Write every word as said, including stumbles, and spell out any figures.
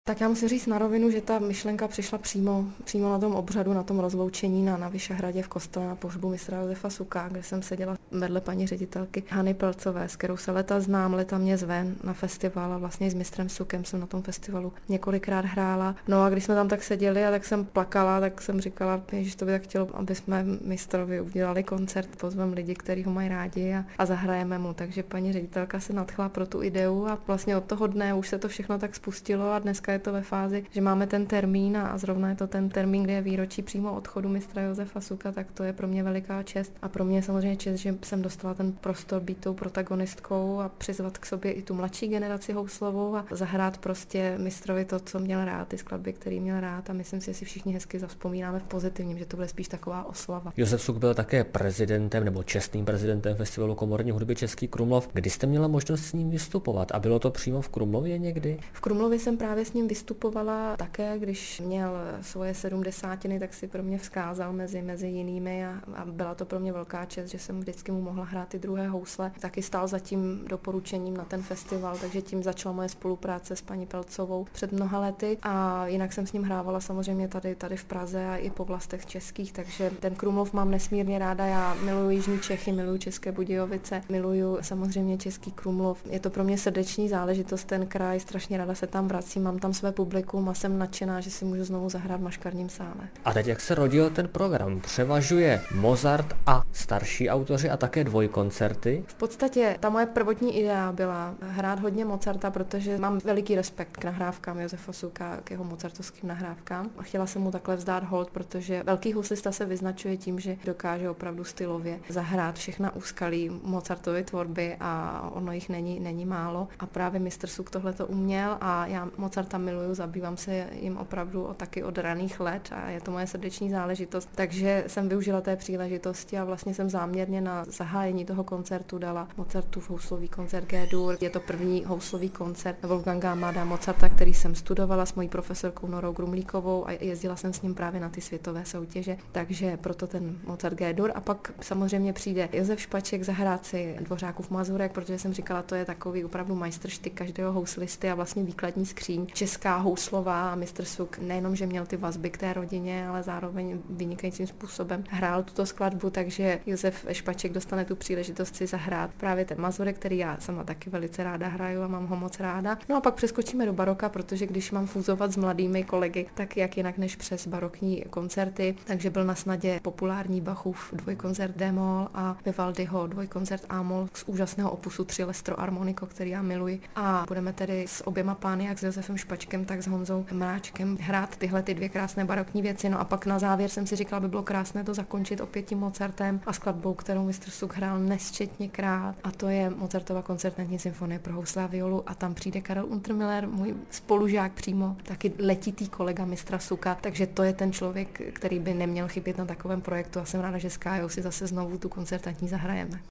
Tak já musím říct na rovinu, že ta myšlenka přišla přímo, přímo na tom obřadu, na tom rozloučení na, na Vyšehradě v kostele na pohřbu mistra Josefa Suka, kde jsem seděla vedle paní ředitelky Hany Pelcové, s kterou se leta znám, leta mě zve na festival a vlastně s mistrem Sukem jsem na tom festivalu několikrát hrála. No a když jsme tam tak seděli a tak jsem plakala, tak jsem říkala, že to by tak chtělo, aby jsme mistrovi udělali koncert, pozvem lidi, kteří ho mají rádi a, a zahrajeme mu. Takže paní ředitelka se nadchla pro tu ideu a vlastně od toho dne už se to všechno tak spustilo a dneska je to ve fázi, že máme ten termín a zrovna je to ten termín, kde je výročí přímo odchodu mistra Josefa Suka, tak to je pro mě veliká čest a pro mě je samozřejmě čest, že jsem dostala ten prostor být tou protagonistkou a přizvat k sobě i tu mladší generaci houslovou a zahrát prostě mistrovi to, co měl rád, ty skladby, který měl rád a myslím si, že si všichni hezky zavzpomínáme v pozitivním, že to bude spíš taková oslava. Josef Suk byl také prezidentem nebo čestným prezidentem Festivalu komorní hudby Český Krumlov. Kdy jste měla možnost s ním vystupovat a bylo to přímo v Krumlově někdy? V Krumlově jsem právě s ním vystupovala také, když měl svoje sedmdesátiny, tak si pro mě vzkázal mezi, mezi jinými a, a byla to pro mě velká čest, že jsem vždycky mu mohla hrát ty druhé housle. Taky stál za tím doporučením na ten festival, takže tím začala moje spolupráce s paní Pelcovou před mnoha lety a jinak jsem s ním hrávala samozřejmě tady, tady v Praze a i po vlastech českých, takže ten Krumlov mám nesmírně ráda. Já miluji jižní Čechy, miluji České Budějovice, miluji samozřejmě Český Krumlov. Je to pro mě srdeční záležitost, ten kraj, strašně ráda se tam vracím, mám tam své publikum a jsem nadšená, že si můžu znovu zahrát v Maškarním sále. A teď jak se rodil ten program? Převažuje Mozart a starší autoři a také dvojkoncerty? V podstatě ta moje prvotní idea byla hrát hodně Mozarta, protože mám veliký respekt k nahrávkám Josefa Suka, k jeho mozartovským nahrávkám. A chtěla jsem mu takhle vzdát hold, protože velký huslista se vyznačuje tím, že dokáže opravdu stylově zahrát všechna úskalí Mozartovy tvorby a ono jich není, není málo. A právě mistr Suk tohle to uměl a já Mozarta miluju, zabývám se jim opravdu o, taky od raných let a je to moje srdeční záležitost. Takže jsem využila té příležitosti a vlastně jsem záměrně na zahájení toho koncertu dala Mozartův houslový koncert G-dur. Je to první houslový koncert Wolfganga Amadea Mozarta, který jsem studovala s mojí profesorkou Norou Grumlíkovou a jezdila jsem s ním právě na ty světové soutěže, takže proto ten Mozart G-dur. A pak samozřejmě přijde Josef Špaček zahrát si Dvořákův mazurek, protože jsem říkala, to je takový opravdu majstrštyk každého houslisty a vlastně výkladní skříň česká houslová a mistr Suk nejenom, že měl ty vazby k té rodině, ale zároveň vynikajícím způsobem hrál tuto skladbu, takže Josef Špaček dostane tu příležitost si zahrát právě ten mazurek, který já sama taky velice ráda hraju a mám ho moc ráda. No a pak přeskočíme do baroka, protože když mám fúzovat s mladými kolegy, tak jak jinak než přes barokní koncerty, takže byl na snadě populární Bachův dvojkoncert D-moll a Vivaldiho dvojkoncert A-moll z úžasného opusu tři Lestro Armonico, který já miluji. A budeme tedy s oběma pány, jak s Josefem Špačkem, tak s Honzou Mráčkem hrát tyhle ty dvě krásné barokní věci. No a pak na závěr jsem si říkala, by bylo krásné to zakončit opět tím Mozartem a skladbou, kterou mistr Suk hrál nesčetněkrát, a to je Mozartova koncertantní symfonie pro housle a violu a tam přijde Karel Untermüller, můj spolužák přímo, taky letitý kolega mistra Suka, takže to je ten člověk, který by neměl chybět na takovém projektu a jsem ráda, že s Kájou si zase znovu tu koncertantní zahrajeme.